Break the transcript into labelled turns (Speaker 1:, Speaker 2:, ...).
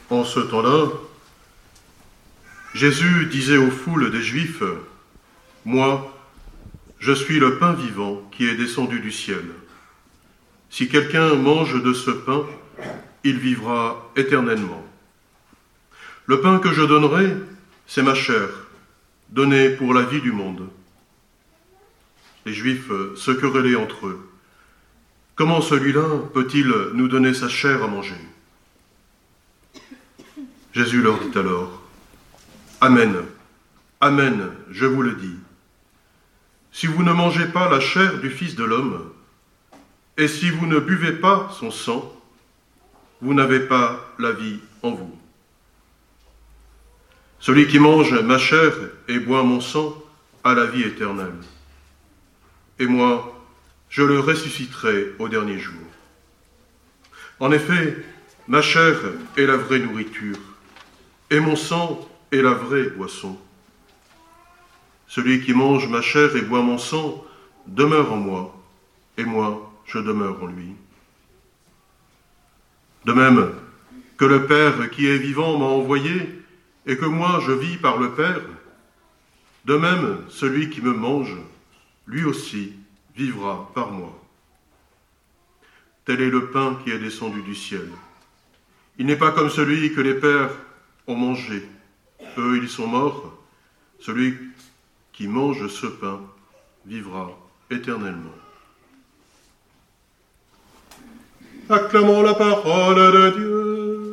Speaker 1: En ce temps-là, Jésus disait aux foules des Juifs, « Moi, je suis le pain vivant qui est descendu du ciel. Si quelqu'un mange de ce pain, il vivra éternellement. Le pain que je donnerai, c'est ma chair, donnée pour la vie du monde. » Les Juifs se querellaient entre eux. « Comment celui-là peut-il nous donner sa chair à manger ?» Jésus leur dit alors, « Amen, amen, je vous le dis. Si vous ne mangez pas la chair du Fils de l'homme, et si vous ne buvez pas son sang, vous n'avez pas la vie en vous. Celui qui mange ma chair et boit mon sang a la vie éternelle. Et moi, je le ressusciterai au dernier jour. En effet, ma chair est la vraie nourriture, et mon sang est la vraie boisson. Celui qui mange ma chair et boit mon sang demeure en moi, et moi, je demeure en lui. De même que le Père qui est vivant m'a envoyé, et que moi je vis par le Père, de même celui qui me mange, lui aussi vivra par moi. Tel est le pain qui est descendu du ciel. Il n'est pas comme celui que les pères ont mangé. Eux, ils sont morts. Celui qui mange ce pain vivra éternellement. Acclamons la parole de Dieu.